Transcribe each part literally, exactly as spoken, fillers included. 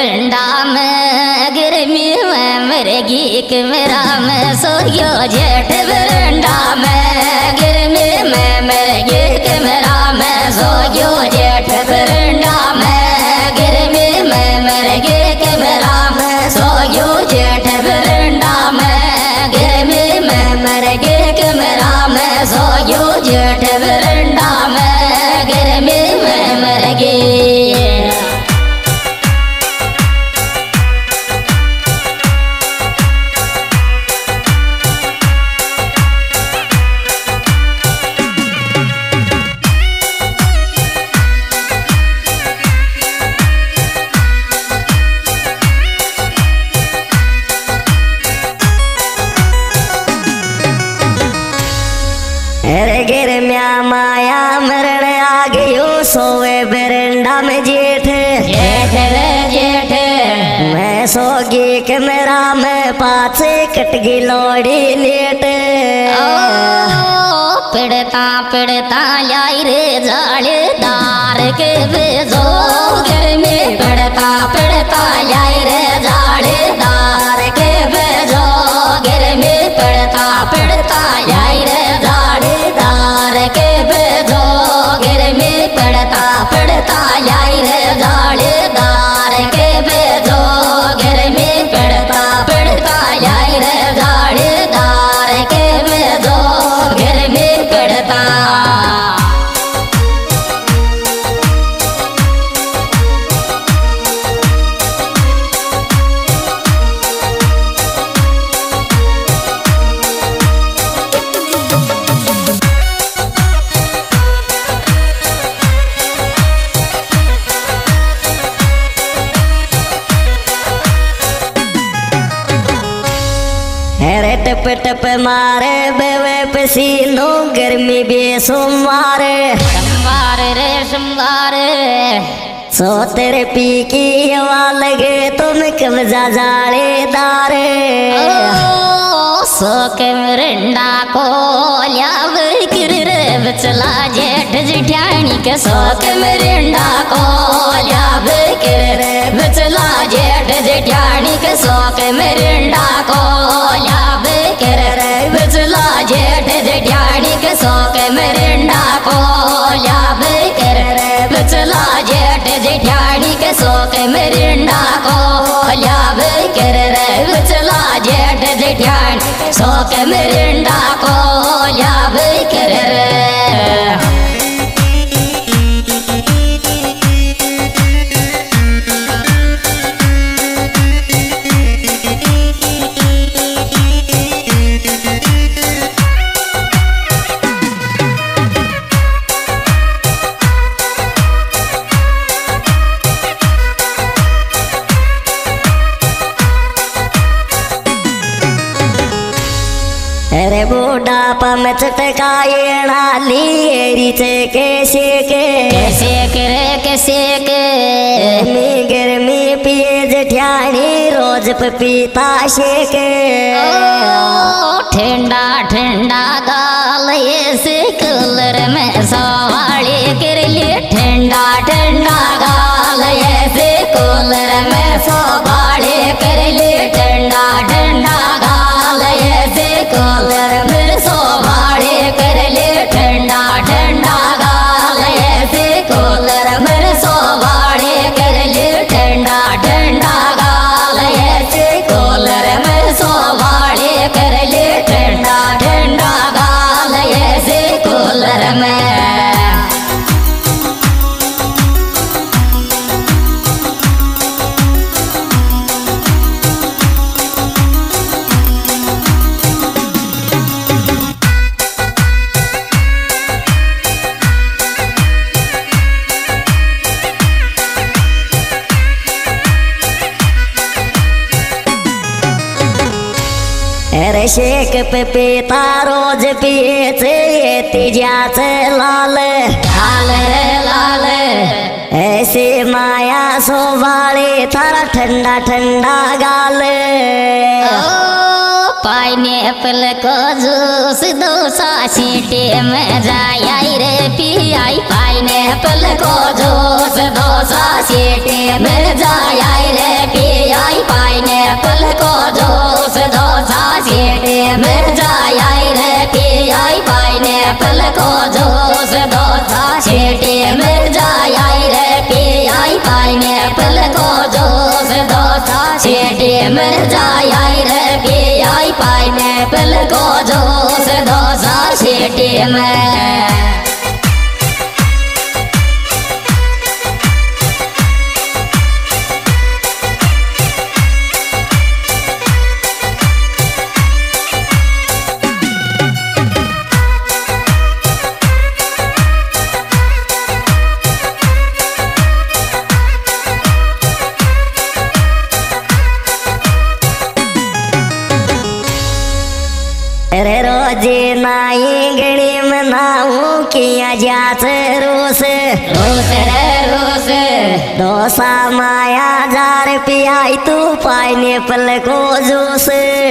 बरंडा में गर्मी में मरेगी कमरा में सोयो जेठ बरंडा में गर्मी में मरेगी कमरा में सोयो जेठ बरंडा में गर्मी में मरेगी कमरा में सोयो जेठ बरंडा में गर्मी में मरेगी कमरा में सोयो जेठ बरंडा में गर्मी में मरेगी। अरे गिर म्या माया मरण आ गयो सोवे बरंडा में जेठ जेठ रे जेठ मैं सोगी कमरा में पाछे कटगी लोड़ी लेट पिड़ता पिड़ता लाई रे जाड़ेदार के बेजो घर में पिड़ता पिड़ता लाई रे जाड़ेदार के बेजो घर में पिड़ता पिड़ता लाई रे जाड़ेदार के बेजो घर में पिड़ता पिड़ता लाई रे जाड़ेदार के बेजो घर में पिड़ता पिड़ता लाई रे जाड़ेदार के बेजो घर में पिड़ता। अरे टप टप मारे बेवे पसीनो गर्मी बेसो मारे सोमवार रे सोमवार सो तेरे पी की हवा लगे तुम कब जा जाड़ेदारे सो के मरंडा को ल्याव किर रे बचला जेठ जिठानी के सो के मरंडा को ल्याव किर रे बचला जेठ जिठानी के सो के मरंडा को ल्याव किर रे बचला जेठ जिठानी के सो के मरंडा को ल्याव किर रे बचला जेठ जिठानी के सो के मरंडा को ल्याव किर रे बचला जेठ जिठानी सो के मरंडा को ल्याव किर रे। अरे बूढ़ापा में चटकाए नाली से कैसे के कैसे करे कैसे के गर्मी गर्मी पिए जठियानी रोज पपीता शेके ठंडा ठंडा गाल ऐसे कलर में सवाली कर लिए ठंडा ठंडा गाल ऐसे कलर में सवाली कर लिए ठंडा ठंडा गाल ऐसे कलर में सवाली कर लिए ठंडा ठंडा गाल ऐसे कलर में सवाली कर लिए ठंडा ठंडा गाल ऐसे कलर में सवाली कर लिए ठंडा ठंडा गाल ऐसे कलर में। अरे शेक पे पीता रोज पिए से तिजा से लाल लाल रे लाल ऐसे माया सो वाले थारा ठंडा ठंडा गाल ओ पाई पाइनएप्पल को जूस दो सा सीटे में जाई रे पियाई पाइनएप्पल को जूस दो सा सीटे में जाई रे पियाई पाइनएप्पल को जूस दो सा सीटे में जाई रे पियाई पाइनएप्पल को जूस दो सा सीटे में जाई रे पियाई पाइनएप्पल को जूस दो सा सीटे में जाई रे पियाई पाइनएप्पल को जूस दो सा सीटे में। रे रोजे नाई गणी मनाऊ किया जात रोस रोस रे रोस डोसा माया जार पियाई तू पाइनएप्पल को जूस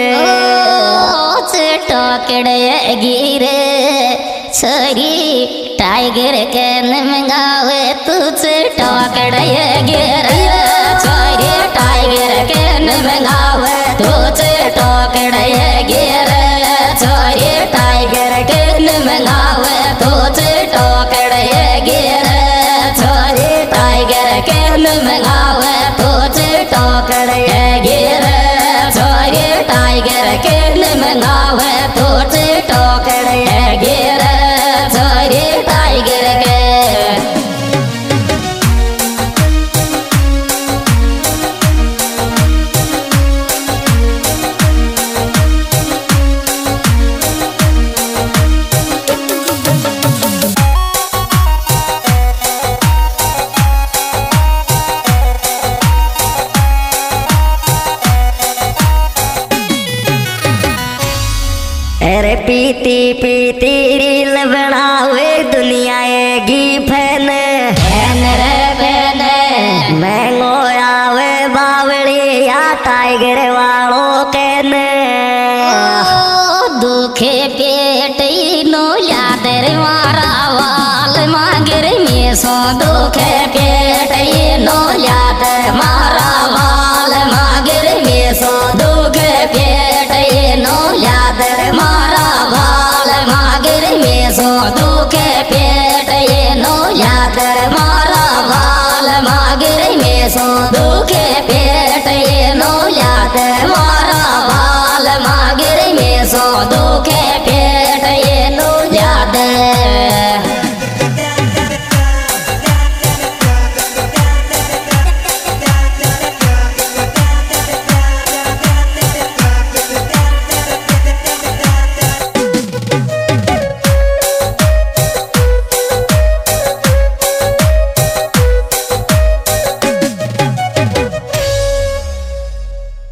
टोकड़े गिरे छोरी टाइगर के नमगावे तुझ टोकड़े गिरे छोरी टाइगर के नमगावे तुझ टोकड़े गिरे छोरी टाइगर के नमगावे तुझ टोकड़े गिरे छोरी टाइगर के नमगावे तुझ टोकड़े गिरे छोरी टाइगर के नमगावे तुझ टोकड़े गिरे छोरी टाइगर के। अरे पीती पीती रील बनावे दुनिया गी फैन फैन रे फैन महंगो आवे बावड़ी या टाइगर वालों कैन दुखे पेट नो याद रे मारा वाल मांगर में सो दुखे पेट नो याद मारा वाल मांगर में सो दुखे पेट नो याद मारा वाल मांगर में सो दुखे पेट नो याद मारा वाल मांगर में सो दुखे